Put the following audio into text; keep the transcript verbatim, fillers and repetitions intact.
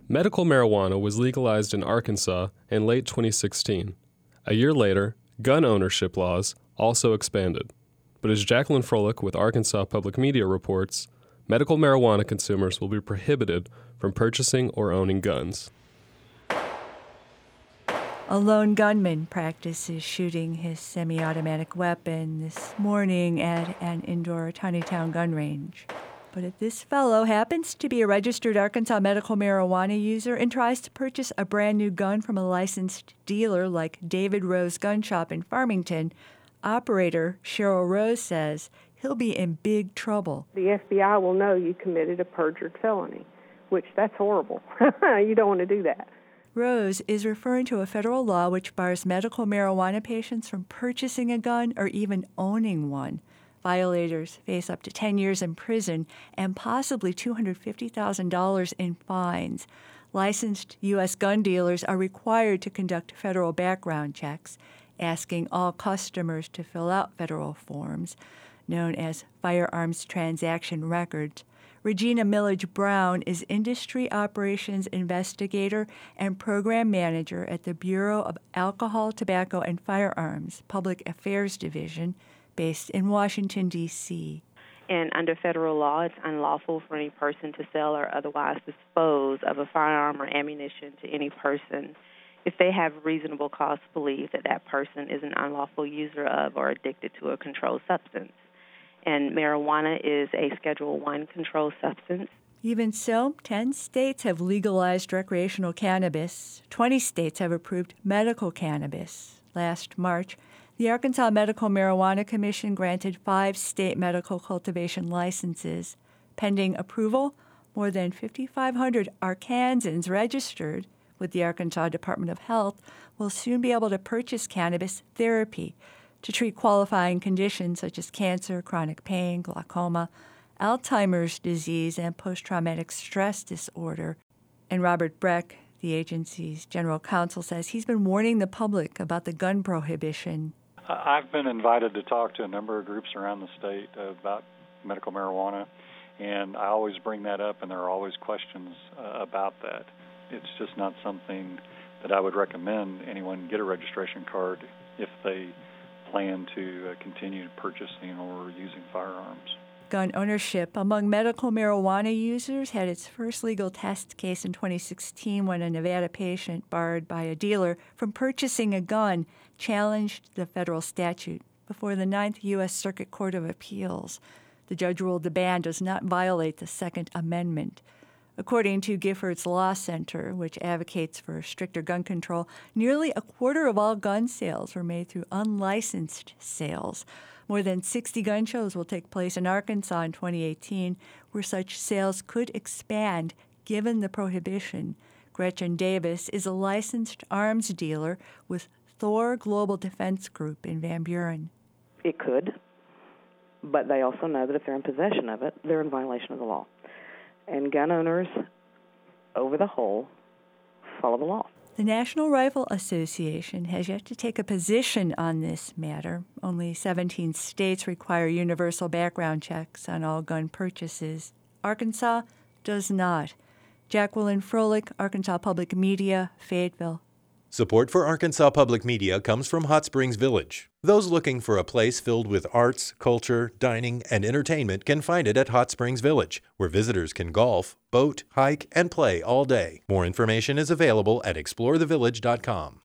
Medical marijuana was legalized in Arkansas in late twenty sixteen. A year later, gun ownership laws also expanded. But as Jacqueline Froelich with Arkansas Public Media reports, medical marijuana consumers will be prohibited from purchasing or owning guns. A lone gunman practices shooting his semi-automatic weapon this morning at an indoor Tawnytown gun range. But if this fellow happens to be a registered Arkansas medical marijuana user and tries to purchase a brand new gun from a licensed dealer like David Rose Gun Shop in Farmington, operator Cheryl Rose says he'll be in big trouble. The F B I will know you committed a perjured felony, which that's horrible. You don't want to do that. Rose is referring to a federal law which bars medical marijuana patients from purchasing a gun or even owning one. Violators face up to ten years in prison and possibly two hundred fifty thousand dollars in fines. Licensed U S gun dealers are required to conduct federal background checks, asking all customers to fill out federal forms known as firearms transaction records. Regina Millage Brown is Industry Operations Investigator and Program Manager at the Bureau of Alcohol, Tobacco, and Firearms Public Affairs Division, based in Washington, D C And under federal law, it's unlawful for any person to sell or otherwise dispose of a firearm or ammunition to any person if they have reasonable cause to believe that that person is an unlawful user of or addicted to a controlled substance. And marijuana is a Schedule One controlled substance. Even so, ten states have legalized recreational cannabis. twenty states have approved medical cannabis. Last March, the Arkansas Medical Marijuana Commission granted five state medical cultivation licenses. Pending approval, more than fifty-five hundred Arkansans registered with the Arkansas Department of Health will soon be able to purchase cannabis therapy to treat qualifying conditions such as cancer, chronic pain, glaucoma, Alzheimer's disease, and post-traumatic stress disorder. And Robert Breck, the agency's general counsel, says he's been warning the public about the gun prohibition. I've been invited to talk to a number of groups around the state about medical marijuana, and I always bring that up, and there are always questions uh, about that. It's just not something that I would recommend anyone get a registration card if they plan to uh, continue purchasing or using firearms. Gun ownership among medical marijuana users had its first legal test case in twenty sixteen when a Nevada patient barred by a dealer from purchasing a gun challenged the federal statute before the Ninth U S Circuit Court of Appeals. The judge ruled the ban does not violate the Second Amendment. According to Giffords Law Center, which advocates for stricter gun control, nearly a quarter of all gun sales were made through unlicensed sales. More than sixty gun shows will take place in Arkansas in twenty eighteen, where such sales could expand given the prohibition. Gretchen Davis is a licensed arms dealer with Thor Global Defense Group in Van Buren. It could, but they also know that if they're in possession of it, they're in violation of the law. And gun owners, over the whole, follow the law. The National Rifle Association has yet to take a position on this matter. Only seventeen states require universal background checks on all gun purchases. Arkansas does not. Jacqueline Froelich, Arkansas Public Media, Fayetteville. Support for Arkansas Public Media comes from Hot Springs Village. Those looking for a place filled with arts, culture, dining, and entertainment can find it at Hot Springs Village, where visitors can golf, boat, hike, and play all day. More information is available at explore the village dot com.